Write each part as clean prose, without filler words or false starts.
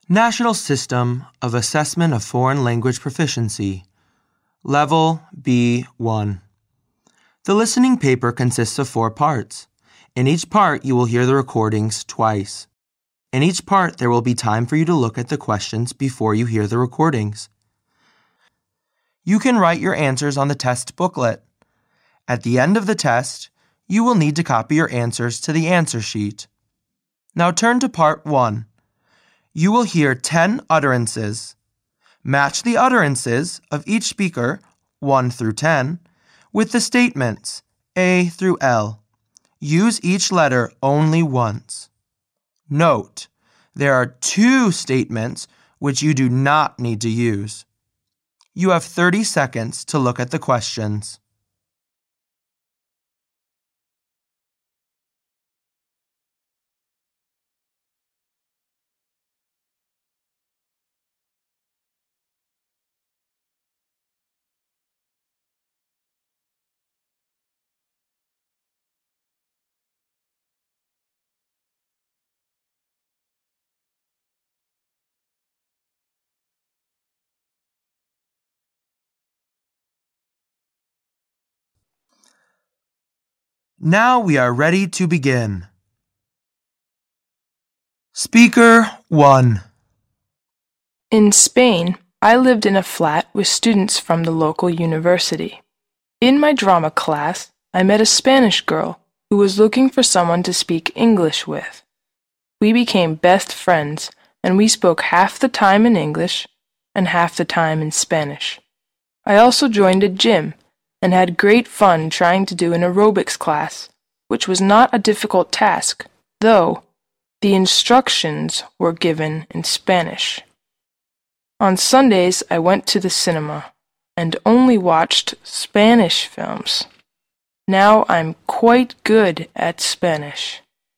National System of Assessment of Foreign Language Proficiency, Level B1. The listening paper consists of 4 parts. In each part, you will hear the recordings twice. In each part, there will be time for you to look at the questions before you hear the recordings. You can write your answers on the test booklet. At the end of the test, you will need to copy your answers to the answer sheet. Now turn to Part 1. You will hear 10 utterances. Match the utterances of each speaker, 1 through 10, with the statements A through L. Use each letter only once. Note, there are 2 statements which you do not need to use. You have 30 seconds to look at the questions. Now we are ready to begin. Speaker 1. In Spain, I lived in a flat with students from the local university. In my drama class, I met a Spanish girl who was looking for someone to speak English with. We became best friends, and we spoke half the time in English and half the time in Spanish. I also joined a gym and had great fun trying to do an aerobics class, which was not a difficult task, though the instructions were given in Spanish. On Sundays, I went to the cinema and only watched Spanish films. Now I'm quite good at Spanish.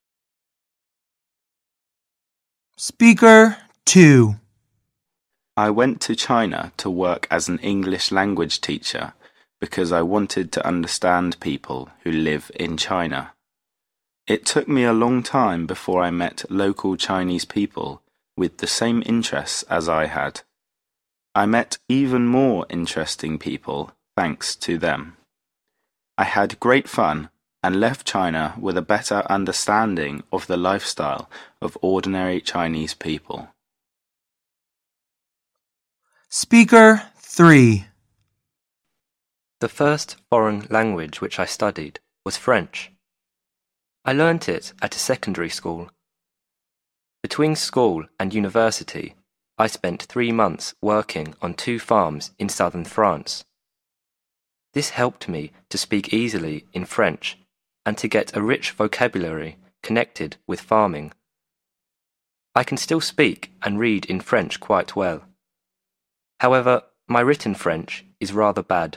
Speaker 2. I went to China to work as an English language teacher because I wanted to understand people who live in China. It took me a long time before I met local Chinese people with the same interests as I had. I met even more interesting people thanks to them. I had great fun and left China with a better understanding of the lifestyle of ordinary Chinese people. Speaker 3. The first foreign language which I studied was French. I learnt it at a secondary school. Between school and university, I spent 3 months working on 2 farms in southern France. This helped me to speak easily in French and to get a rich vocabulary connected with farming. I can still speak and read in French quite well. However, my written French is rather bad.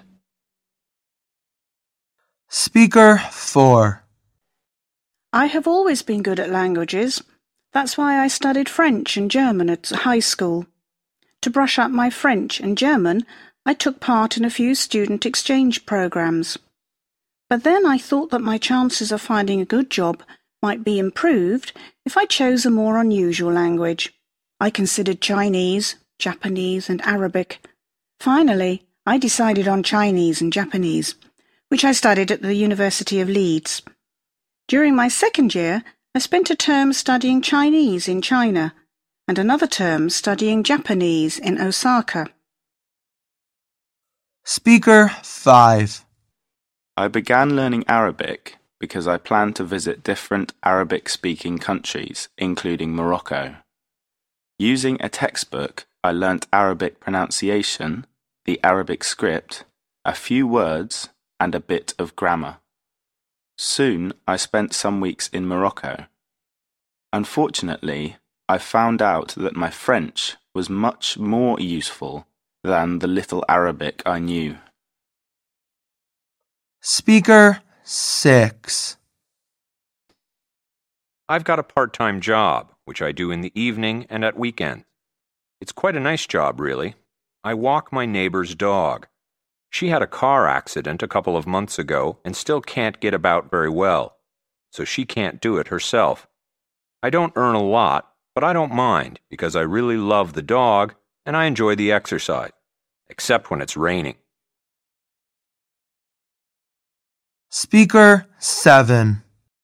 Speaker 4. I have always been good at languages. That's why I studied French and German at high school. To brush up my French and German, I took part in a few student exchange programs. But then I thought that my chances of finding a good job might be improved if I chose a more unusual language. I considered Chinese, Japanese, and Arabic. Finally, I decided on Chinese and Japanese, which I studied at the University of Leeds. During my second year, I spent a term studying Chinese in China and another term studying Japanese in Osaka. Speaker 5. I began learning Arabic because I planned to visit different Arabic-speaking countries, including Morocco. Using a textbook, I learnt Arabic pronunciation, the Arabic script, a few words, and a bit of grammar. Soon, I spent some weeks in Morocco. Unfortunately, I found out that my French was much more useful than the little Arabic I knew. Speaker 6. I've got a part-time job, which I do in the evening and at weekends. It's quite a nice job, really. I walk my neighbor's dog. She had a car accident a couple of months ago and still can't get about very well, so she can't do it herself. I don't earn a lot, but I don't mind because I really love the dog and I enjoy the exercise, except when it's raining. Speaker 7.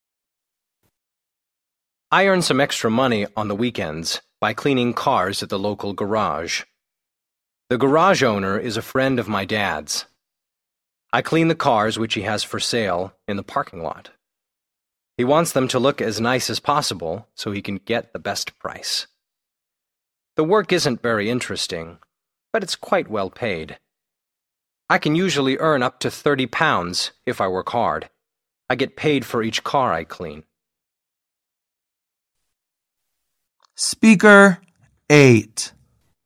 I earn some extra money on the weekends by cleaning cars at the local garage. The garage owner is a friend of my dad's. I clean the cars which he has for sale in the parking lot. He wants them to look as nice as possible so he can get the best price. The work isn't very interesting, but it's quite well paid. I can usually earn up to £30 if I work hard. I get paid for each car I clean. Speaker 8.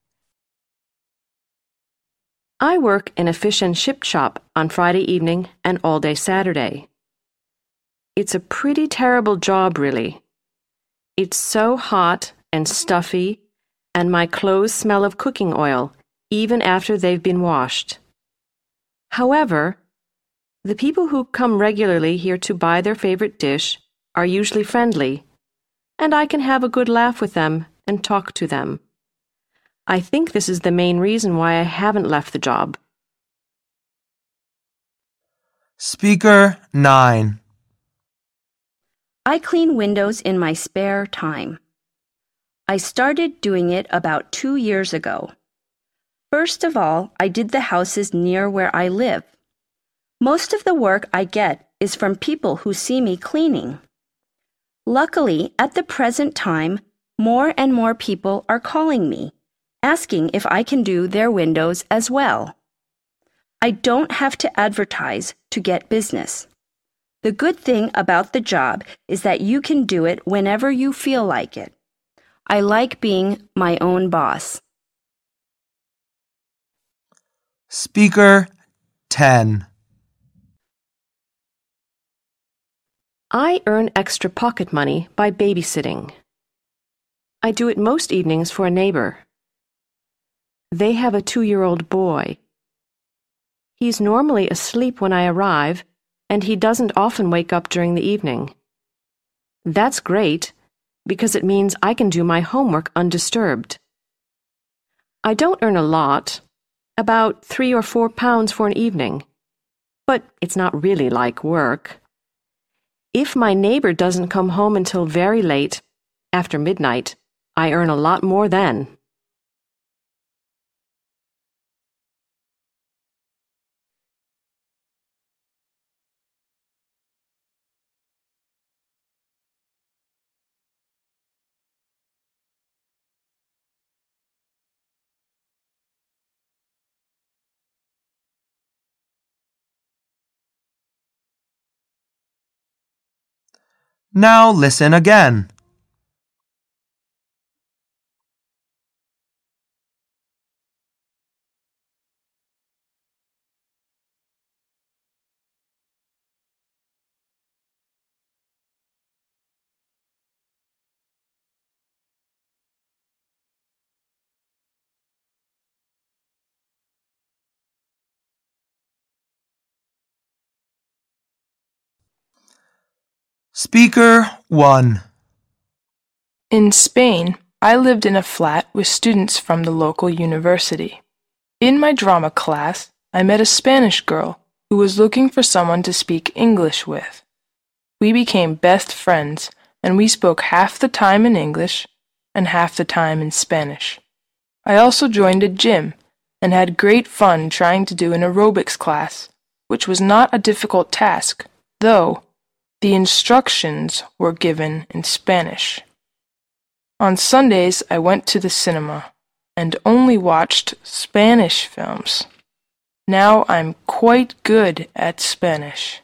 I work in a fish and chip shop on Friday evening and all day Saturday. It's a pretty terrible job, really. It's so hot and stuffy, and my clothes smell of cooking oil, even after they've been washed. However, the people who come regularly here to buy their favorite dish are usually friendly, and I can have a good laugh with them and talk to them. I think this is the main reason why I haven't left the job. Speaker 9. I clean windows in my spare time. I started doing it about 2 years ago. First of all, I did the houses near where I live. Most of the work I get is from people who see me cleaning. Luckily, at the present time, more and more people are calling me, asking if I can do their windows as well. I don't have to advertise to get business. The good thing about the job is that you can do it whenever you feel like it. I like being my own boss. Speaker 10. I earn extra pocket money by babysitting. I do it most evenings for a neighbor. They have a 2-year-old boy. He's normally asleep when I arrive, and he doesn't often wake up during the evening. That's great, because it means I can do my homework undisturbed. I don't earn a lot, about £3 or £4 for an evening, but it's not really like work. If my neighbor doesn't come home until very late, after midnight, I earn a lot more then. Now listen again. Speaker 1. In Spain, I lived in a flat with students from the local university. In my drama class, I met a Spanish girl who was looking for someone to speak English with. We became best friends, and we spoke half the time in English and half the time in Spanish. I also joined a gym and had great fun trying to do an aerobics class, which was not a difficult task, though the instructions were given in Spanish. On Sundays, I went to the cinema and only watched Spanish films. Now I'm quite good at Spanish.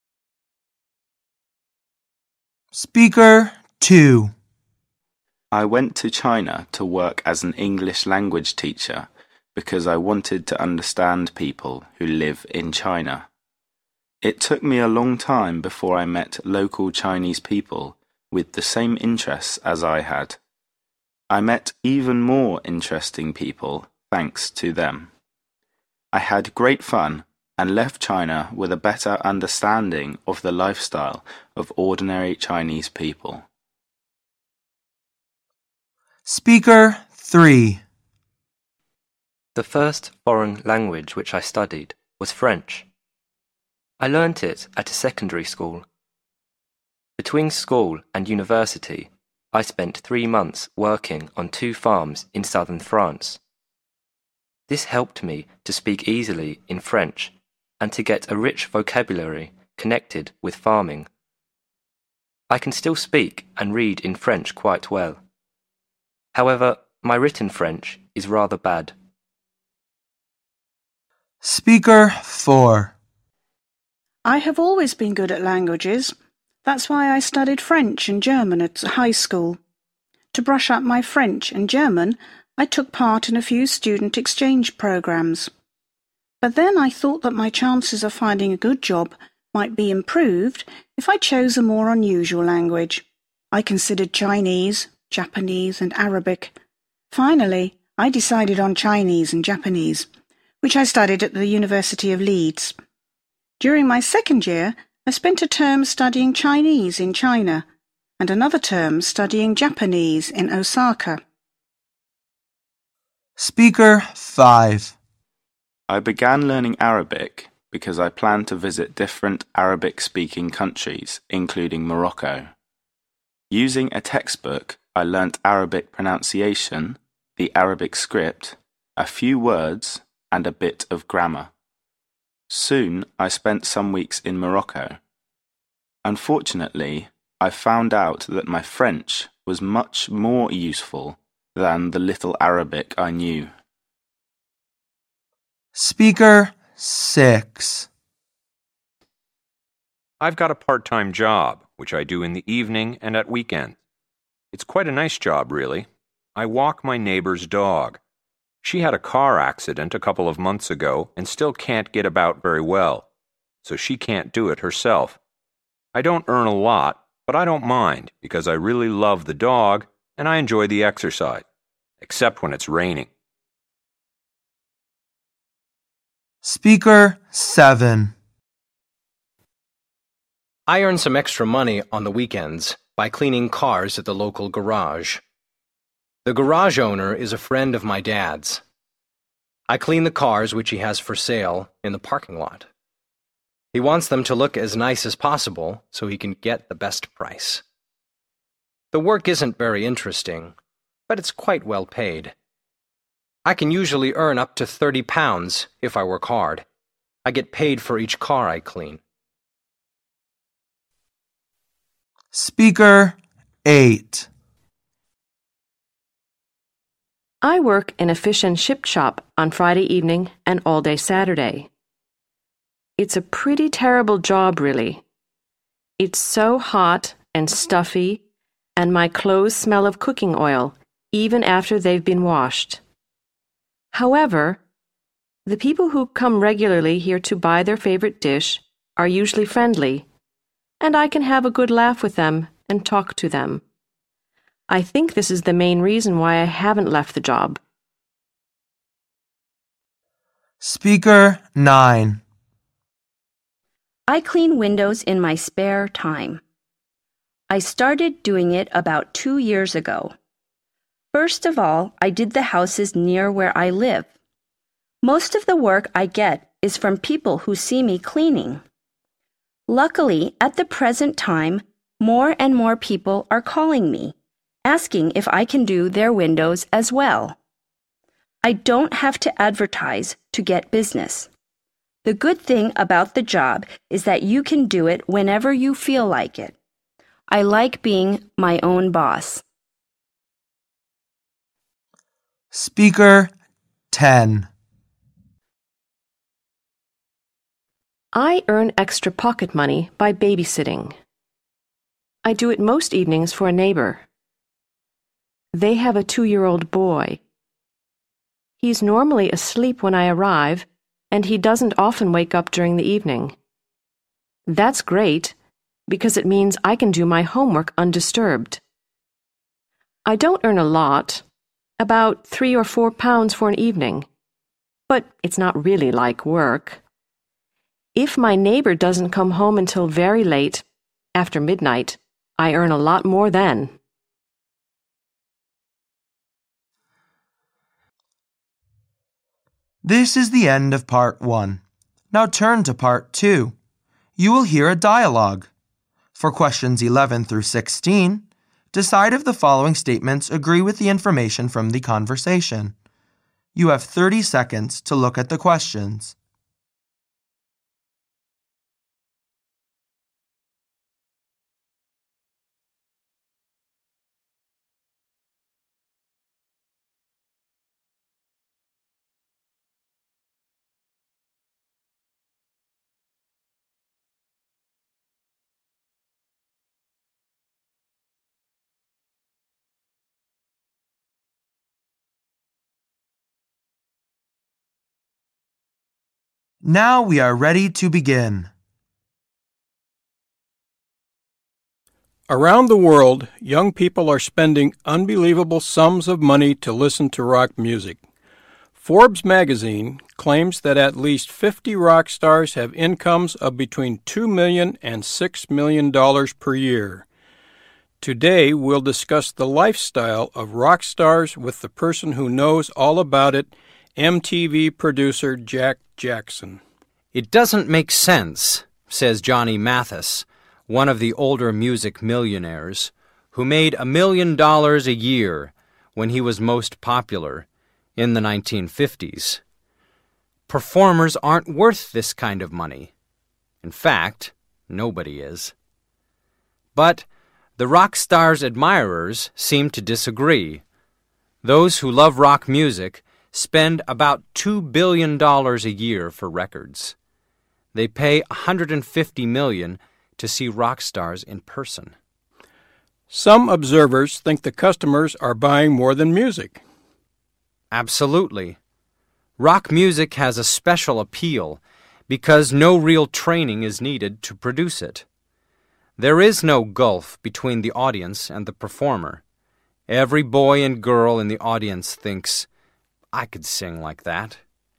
Speaker 2. I went to China to work as an English language teacher because I wanted to understand people who live in China. It took me a long time before I met local Chinese people with the same interests as I had. I met even more interesting people thanks to them. I had great fun and left China with a better understanding of the lifestyle of ordinary Chinese people. Speaker 3. The first foreign language which I studied was French. I learnt it at a secondary school. Between school and university, I spent 3 months working on 2 farms in southern France. This helped me to speak easily in French and to get a rich vocabulary connected with farming. I can still speak and read in French quite well. However, my written French is rather bad. Speaker 4. I have always been good at languages. That's why I studied French and German at high school. To brush up my French and German, I took part in a few student exchange programs. But then I thought that my chances of finding a good job might be improved if I chose a more unusual language. I considered Chinese, Japanese, and Arabic. Finally, I decided on Chinese and Japanese, which I studied at the University of Leeds. During my second year, I spent a term studying Chinese in China and another term studying Japanese in Osaka. Speaker 5. I began learning Arabic because I planned to visit different Arabic-speaking countries, including Morocco. Using a textbook, I learnt Arabic pronunciation, the Arabic script, a few words, and a bit of grammar. Soon, I spent some weeks in Morocco. Unfortunately, I found out that my French was much more useful than the little Arabic I knew. Speaker 6. I've got a part-time job, which I do in the evening and at weekends. It's quite a nice job, really. I walk my neighbor's dog. She had a car accident a couple of months ago and still can't get about very well, so she can't do it herself. I don't earn a lot, but I don't mind because I really love the dog and I enjoy the exercise, except when it's raining. Speaker 7. I earn some extra money on the weekends by cleaning cars at the local garage. The garage owner is a friend of my dad's. I clean the cars which he has for sale in the parking lot. He wants them to look as nice as possible so he can get the best price. The work isn't very interesting, but it's quite well paid. I can usually earn up to £30 if I work hard. I get paid for each car I clean. Speaker 8. I work in a fish and chip shop on Friday evening and all day Saturday. It's a pretty terrible job, really. It's so hot and stuffy, and my clothes smell of cooking oil, even after they've been washed. However, the people who come regularly here to buy their favorite dish are usually friendly, and I can have a good laugh with them and talk to them. I think this is the main reason why I haven't left the job. Speaker 9. I clean windows in my spare time. I started doing it about 2 years ago. First of all, I did the houses near where I live. Most of the work I get is from people who see me cleaning. Luckily, at the present time, more and more people are calling me, asking if I can do their windows as well. I don't have to advertise to get business. The good thing about the job is that you can do it whenever you feel like it. I like being my own boss. Speaker 10. I earn extra pocket money by babysitting. I do it most evenings for a neighbor. They have a 2-year-old boy. He's normally asleep when I arrive, and he doesn't often wake up during the evening. That's great, because it means I can do my homework undisturbed. I don't earn a lot, about £3 or £4 for an evening, but it's not really like work. If my neighbor doesn't come home until very late, after midnight, I earn a lot more then. This is the end of Part 1. Now turn to Part 2. You will hear a dialogue. For questions 11 through 16, decide if the following statements agree with the information from the conversation. You have 30 seconds to look at the questions. Now we are ready to begin. Around the world, young people are spending unbelievable sums of money to listen to rock music. Forbes magazine claims that at least 50 rock stars have incomes of between $2 million and $6 million per year. Today, we'll discuss the lifestyle of rock stars with the person who knows all about it, MTV producer Jack Jackson. It doesn't make sense, says Johnny Mathis, one of the older music millionaires, who made $1 million a year when he was most popular in the 1950s. Performers aren't worth this kind of money. In fact, nobody is. But the rock star's admirers seem to disagree. Those who love rock music spend about $2 billion a year for records. They pay $150 million to see rock stars in person. Some observers think the customers are buying more than music. Absolutely. Rock music has a special appeal because no real training is needed to produce it. There is no gulf between the audience and the performer. Every boy and girl in the audience thinks, I could sing like that.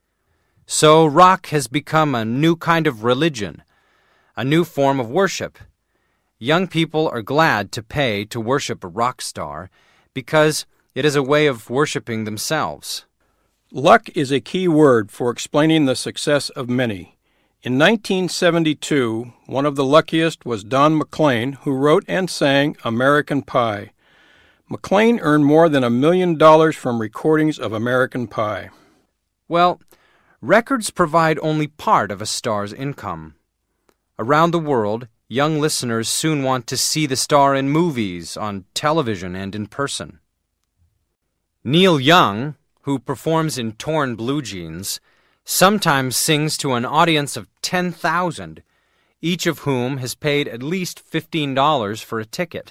So rock has become a new kind of religion, a new form of worship. Young people are glad to pay to worship a rock star because it is a way of worshiping themselves. Luck is a key word for explaining the success of many. In 1972, one of the luckiest was Don McLean, who wrote and sang American Pie. McLean earned more than $1 million from recordings of American Pie. Well, records provide only part of a star's income. Around the world, young listeners soon want to see the star in movies, on television, and in person. Neil Young, who performs in torn blue jeans, sometimes sings to an audience of 10,000, each of whom has paid at least $15 for a ticket.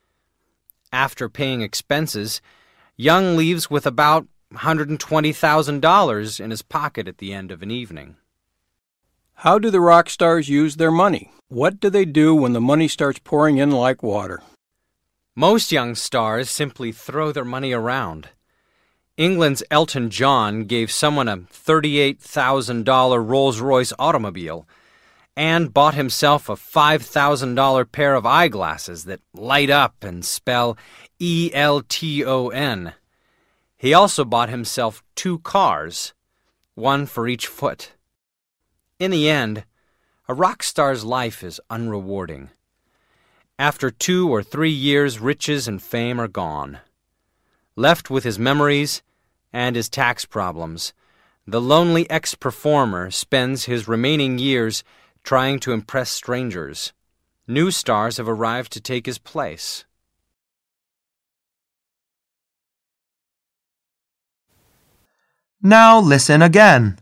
After paying expenses, Young leaves with about $120,000 in his pocket at the end of an evening. How do the rock stars use their money? What do they do when the money starts pouring in like water? Most young stars simply throw their money around. England's Elton John gave someone a $38,000 Rolls-Royce automobile and bought himself a $5,000 pair of eyeglasses that light up and spell ELTON. He also bought himself 2 cars, one for each foot. In the end, a rock star's life is unrewarding. After 2 or 3 years, riches and fame are gone. Left with his memories and his tax problems, the lonely ex-performer spends his remaining years trying to impress strangers. New stars have arrived to take his place. Now listen again.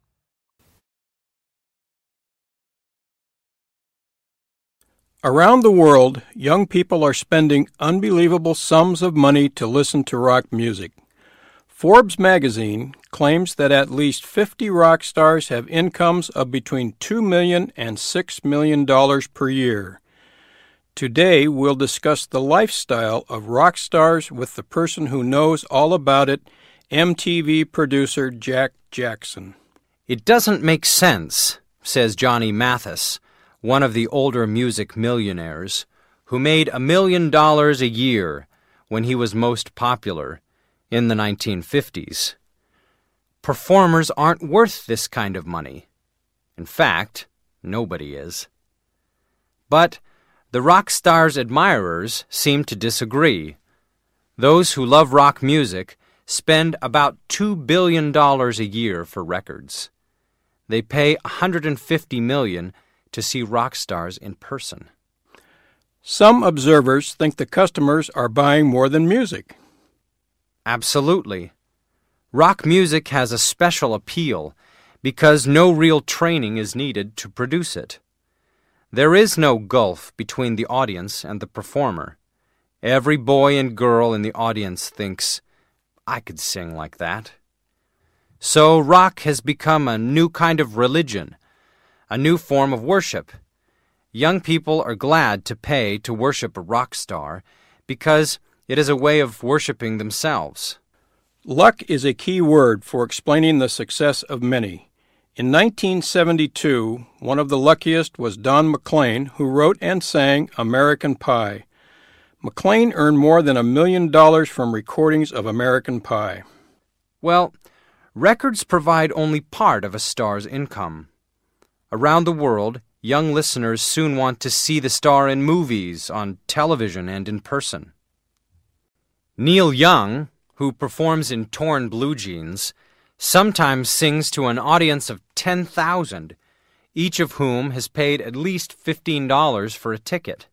Around the world, young people are spending unbelievable sums of money to listen to rock music. Forbes magazine claims that at least 50 rock stars have incomes of between $2 million and $6 million per year. Today, we'll discuss the lifestyle of rock stars with the person who knows all about it, MTV producer Jack Jackson. It doesn't make sense, says Johnny Mathis, one of the older music millionaires, who made $1 million a year when he was most popular in the 1950s. performers aren't worth this kind of money. In fact, nobody is. But the rock star's admirers seem to disagree. Those who love rock music spend about $2 billion a year for records. They pay $150 million to see rock stars in person. Some observers think the customers are buying more than music. Absolutely. Rock music has a special appeal because no real training is needed to produce it. There is no gulf between the audience and the performer. Every boy and girl in the audience thinks, I could sing like that. So rock has become a new kind of religion, a new form of worship. Young people are glad to pay to worship a rock star because it is a way of worshiping themselves. Luck is a key word for explaining the success of many. In 1972, one of the luckiest was Don McLean, who wrote and sang American Pie. McLean earned more than $1 million from recordings of American Pie. Well, records provide only part of a star's income. Around the world, young listeners soon want to see the star in movies, on television, and in person. Neil Young, who performs in torn blue jeans, sometimes sings to an audience of 10,000, each of whom has paid at least $15 for a ticket.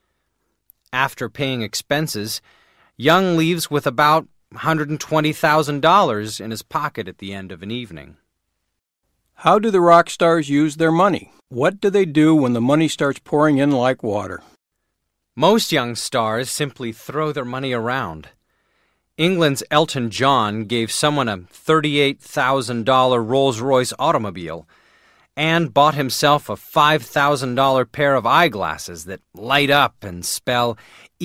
After paying expenses, Young leaves with about $120,000 in his pocket at the end of an evening. How do the rock stars use their money? What do they do when the money starts pouring in like water? Most young stars simply throw their money around. England's Elton John gave someone a $38,000 Rolls-Royce automobile and bought himself a $5,000 pair of eyeglasses that light up and spell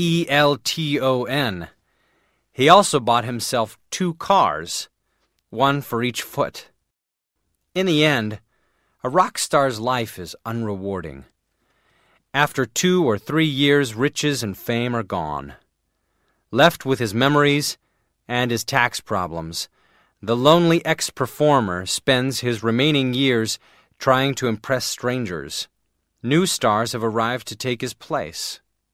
ELTON. He also bought himself 2 cars, one for each foot. In the end, a rock star's life is unrewarding. After 2 or 3 years, riches and fame are gone. Left with his memories and his tax problems, the lonely ex-performer spends his remaining years trying to impress strangers. New stars have arrived to take his place.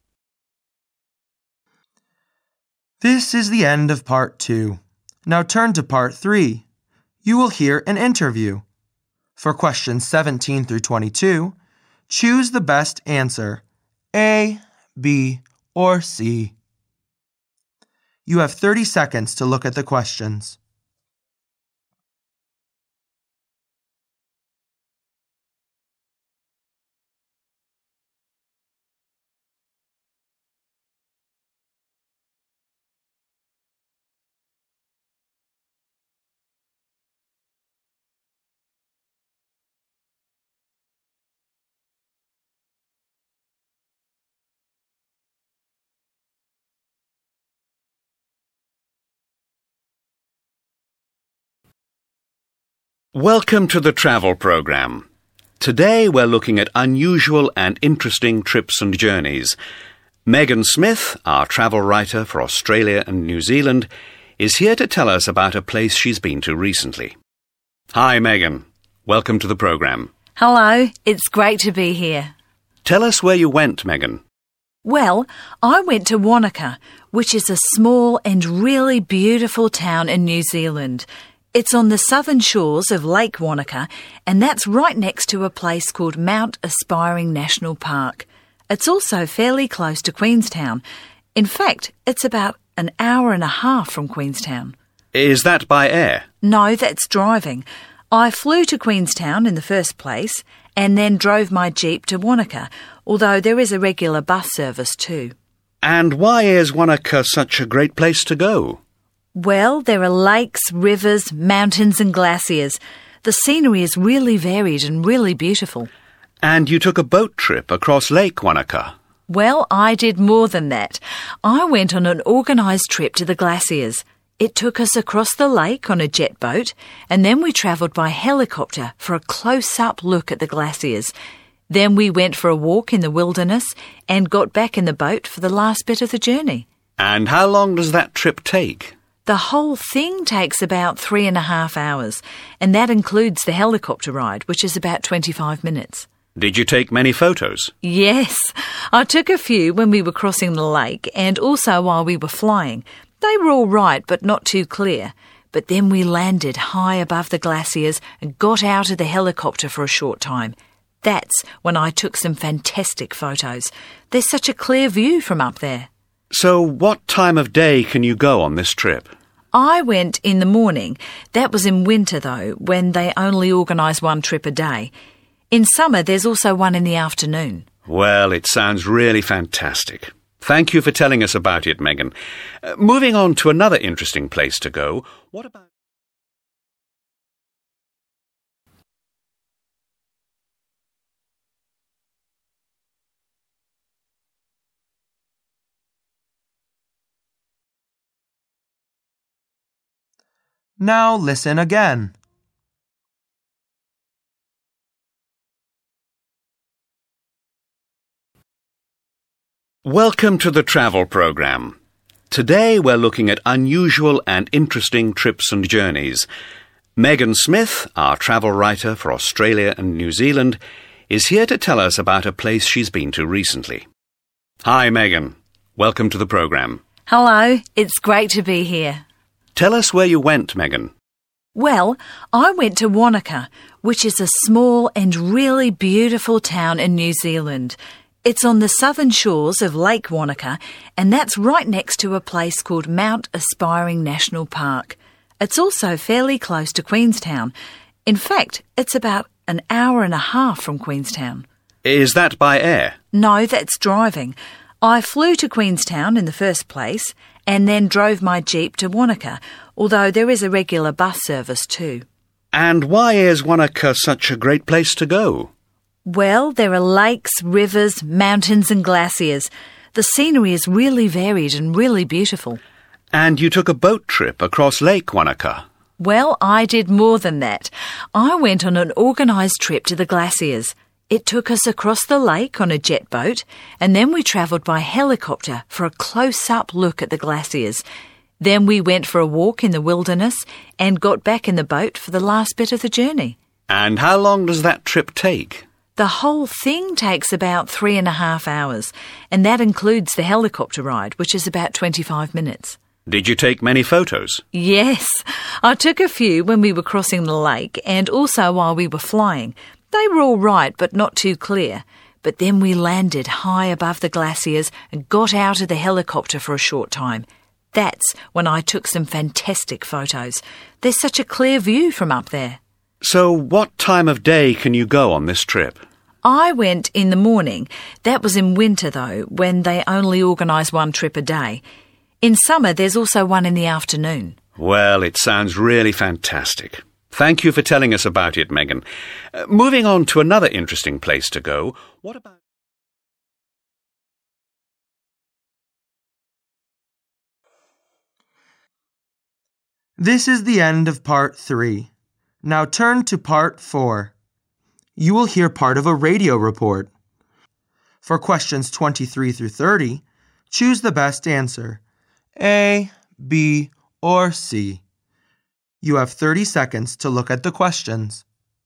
This is the end of Part 2. Now turn to Part 3. You will hear an interview. For questions 17 through 22, choose the best answer, A, B, or C. You have 30 seconds to look at the questions. Welcome to the travel program. Today we're looking at unusual and interesting trips and journeys. Megan Smith, our travel writer for Australia and New Zealand, is here to tell us about a place she's been to recently. Hi, Megan. Welcome to the program. Hello, it's great to be here. Tell us where you went, Megan. Well, I went to Wanaka, which is a small and really beautiful town in New Zealand. It's on the southern shores of Lake Wanaka, and that's right next to a place called Mount Aspiring National Park. It's also fairly close to Queenstown. In fact, it's about an hour and a half from Queenstown. Is that by air? No, that's driving. I flew to Queenstown in the first place and then drove my Jeep to Wanaka, although there is a regular bus service too. And why is Wanaka such a great place to go? Well, there are lakes, rivers, mountains and glaciers. The scenery is really varied and really beautiful. And you took a boat trip across Lake Wanaka. Well, I did more than that. I went on an organised trip to the glaciers. It took us across the lake on a jet boat, and then we travelled by helicopter for a close-up look at the glaciers. Then we went for a walk in the wilderness and got back in the boat for the last bit of the journey. And how long does that trip take? The whole thing takes about 3.5 hours, and that includes the helicopter ride, which is about 25 minutes. Did you take many photos? Yes, I took a few when we were crossing the lake and also while we were flying. They were all right, but not too clear. But then we landed high above the glaciers and got out of the helicopter for a short time. That's when I took some fantastic photos. There's such a clear view from up there. So what time of day can you go on this trip? I went in the morning. That was in winter, though, when they only organise one trip a day. In summer, there's also one in the afternoon. Well, it sounds really fantastic. Thank you for telling us about it, Megan. Moving on to another interesting place to go, what about... Now listen again. Welcome to the travel program. Today we're looking at unusual and interesting trips and journeys. Megan Smith, our travel writer for Australia and New Zealand, is here to tell us about a place she's been to recently. Hi, Megan. Welcome to the program. Hello, it's great to be here. Tell us where you went, Megan. Well, I went to Wanaka, which is a small and really beautiful town in New Zealand. It's on the southern shores of Lake Wanaka, and that's right next to a place called Mount Aspiring National Park. It's also fairly close to Queenstown. In fact, it's about an hour and a half from Queenstown. Is that by air? No, that's driving. I flew to Queenstown in the first place and then drove my Jeep to Wanaka, although there is a regular bus service too. And why is Wanaka such a great place to go? Well, there are lakes, rivers, mountains and glaciers. The scenery is really varied and really beautiful. And you took a boat trip across Lake Wanaka? Well, I did more than that. I went on an organised trip to the glaciers. It took us across the lake on a jet boat, and then we travelled by helicopter for a close-up look at the glaciers. Then we went for a walk in the wilderness and got back in the boat for the last bit of the journey. And how long does that trip take? The whole thing takes about 3.5 hours, and that includes the helicopter ride, which is about 25 minutes. Did you take many photos? Yes, I took a few when we were crossing the lake and also while we were flying. They were all right, but not too clear. But then we landed high above the glaciers and got out of the helicopter for a short time. That's when I took some fantastic photos. There's such a clear view from up there. So what time of day can you go on this trip? I went in the morning. That was in winter, though, when they only organise one trip a day. In summer, there's also one in the afternoon. Well, it sounds really fantastic. Thank you for telling us about it, Megan. Moving on to another interesting place to go, what about... This is the end of Part 3. Now turn to Part 4. You will hear part of a radio report. For questions 23 through 30, choose the best answer, A, B, or C. You have 30 seconds to look at the questions.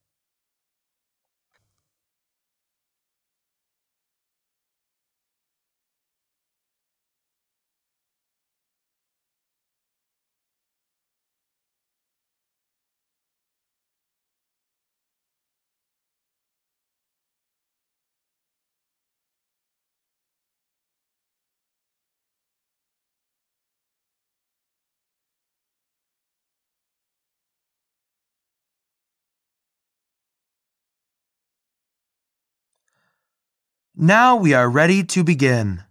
Now we are ready to begin.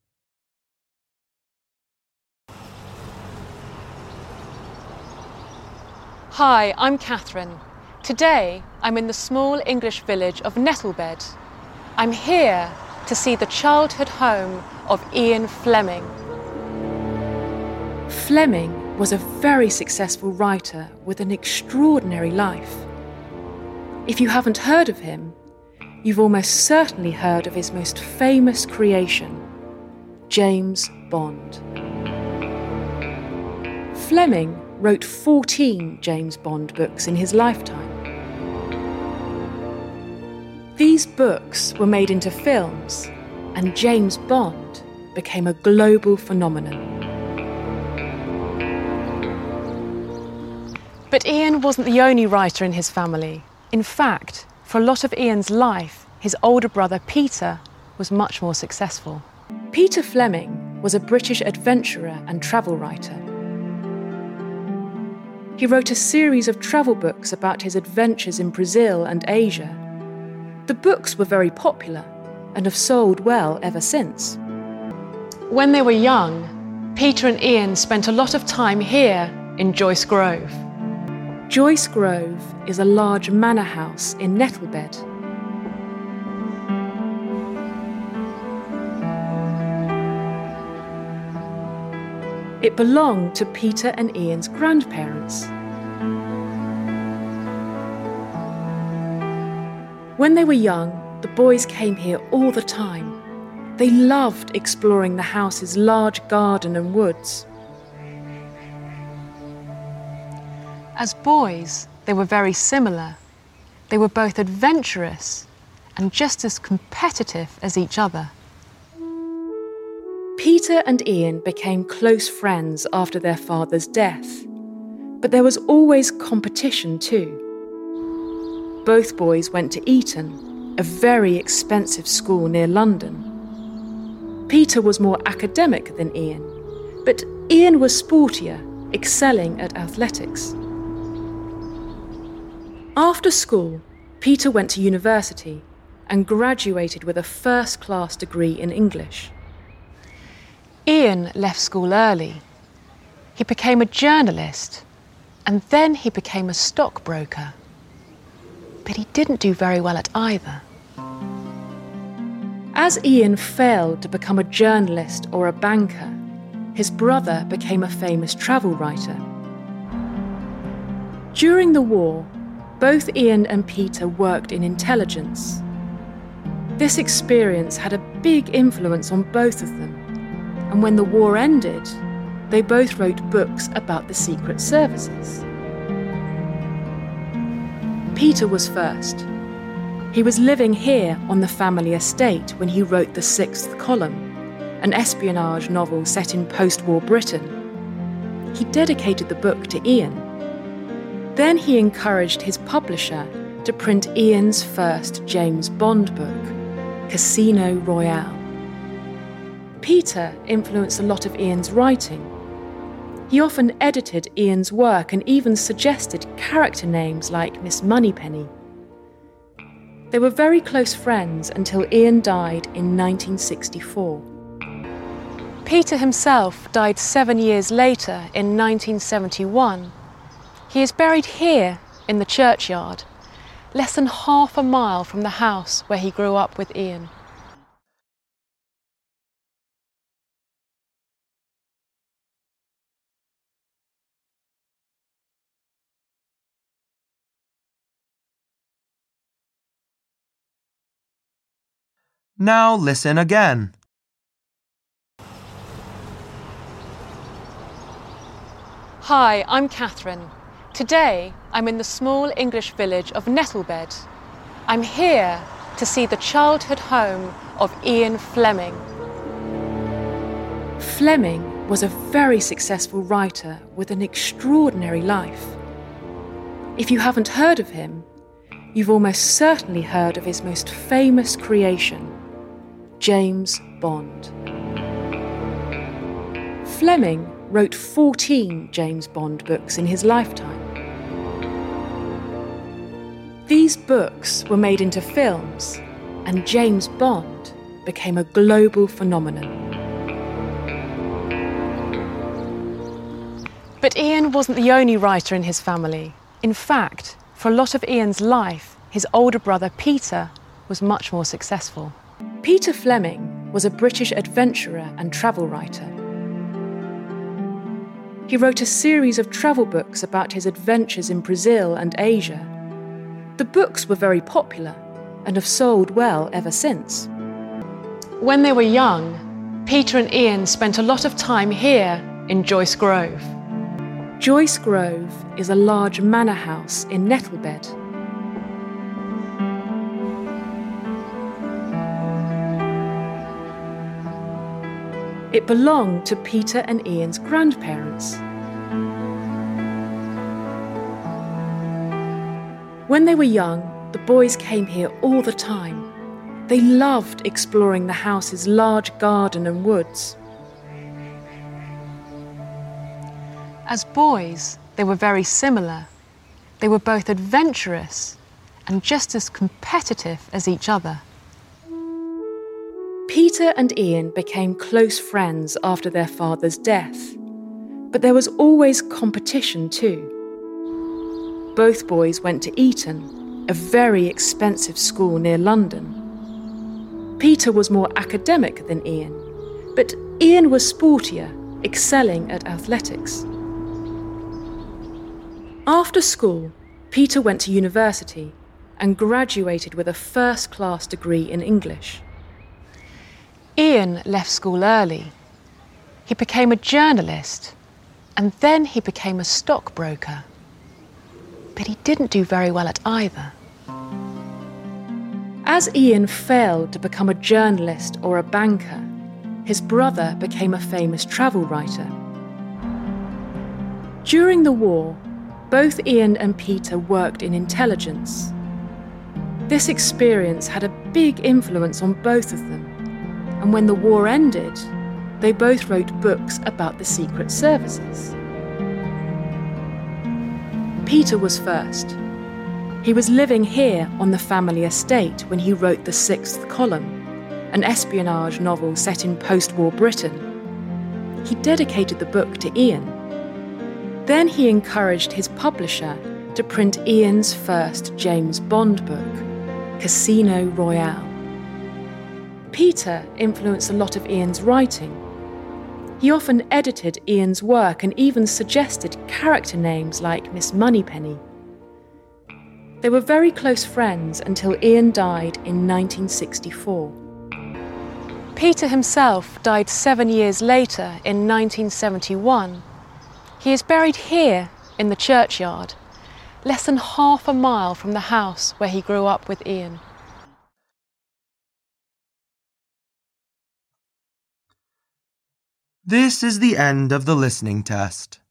Hi, I'm Catherine. Today I'm in the small English village of Nettlebed. I'm here to see the childhood home of Ian Fleming. Fleming was a very successful writer with an extraordinary life. If you haven't heard of him, you've almost certainly heard of his most famous creation, James Bond. Fleming wrote 14 James Bond books in his lifetime. These books were made into films, and James Bond became a global phenomenon. But Ian wasn't the only writer in his family. In fact, for a lot of Ian's life, his older brother Peter was much more successful. Peter Fleming was a British adventurer and travel writer. He wrote a series of travel books about his adventures in Brazil and Asia. The books were very popular and have sold well ever since. When they were young, Peter and Ian spent a lot of time here in Joyce Grove. Joyce Grove is a large manor house in Nettlebed. It belonged to Peter and Ian's grandparents. When they were young, the boys came here all the time. They loved exploring the house's large garden and woods. As boys, they were very similar. They were both adventurous and just as competitive as each other. Peter and Ian became close friends after their father's death, but there was always competition too. Both boys went to Eton, a very expensive school near London. Peter was more academic than Ian, but Ian was sportier, excelling at athletics. After school, Peter went to university and graduated with a first-class degree in English. Ian left school early. He became a journalist, and then he became a stockbroker. But he didn't do very well at either. As Ian failed to become a journalist or a banker, his brother became a famous travel writer. During the war, both Ian and Peter worked in intelligence. This experience had a big influence on both of them, and when the war ended, they both wrote books about the secret services. Peter was first. He was living here on the family estate when he wrote The Sixth Column, an espionage novel set in post-war Britain. He dedicated the book to Ian. Then he encouraged his publisher to print Ian's first James Bond book, Casino Royale. Peter influenced a lot of Ian's writing. He often edited Ian's work and even suggested character names like Miss Moneypenny. They were very close friends until Ian died in 1964. Peter himself died 7 years later in 1971. He is buried here in the churchyard, less than half a mile from the house where he grew up with Ian. Now listen again. Hi, I'm Catherine. Today, I'm in the small English village of Nettlebed. I'm here to see the childhood home of Ian Fleming. Fleming was a very successful writer with an extraordinary life. If you haven't heard of him, you've almost certainly heard of his most famous creation, James Bond. Fleming wrote 14 James Bond books in his lifetime. These books were made into films, and James Bond became a global phenomenon. But Ian wasn't the only writer in his family. In fact, for a lot of Ian's life, his older brother Peter was much more successful. Peter Fleming was a British adventurer and travel writer. He wrote a series of travel books about his adventures in Brazil and Asia. The books were very popular and have sold well ever since. When they were young, Peter and Ian spent a lot of time here in Joyce Grove. Joyce Grove is a large manor house in Nettlebed. It belonged to Peter and Ian's grandparents. When they were young, the boys came here all the time. They loved exploring the house's large garden and woods. As boys, they were very similar. They were both adventurous and just as competitive as each other. Peter and Ian became close friends after their father's death, but there was always competition too. Both boys went to Eton, a very expensive school near London. Peter was more academic than Ian, but Ian was sportier, excelling at athletics. After school, Peter went to university and graduated with a first-class degree in English. Ian left school early. He became a journalist, and then he became a stockbroker. But he didn't do very well at either. As Ian failed to become a journalist or a banker, his brother became a famous travel writer. During the war, both Ian and Peter worked in intelligence. This experience had a big influence on both of them, and when the war ended, they both wrote books about the secret services. Peter was first. He was living here on the family estate when he wrote The Sixth Column, an espionage novel set in post-war Britain. He dedicated the book to Ian. Then he encouraged his publisher to print Ian's first James Bond book, Casino Royale. Peter influenced a lot of Ian's writing. He often edited Ian's work and even suggested character names like Miss Moneypenny. They were very close friends until Ian died in 1964. Peter himself died 7 years later in 1971. He is buried here in the churchyard, less than half a mile from the house where he grew up with Ian. This is the end of the listening test.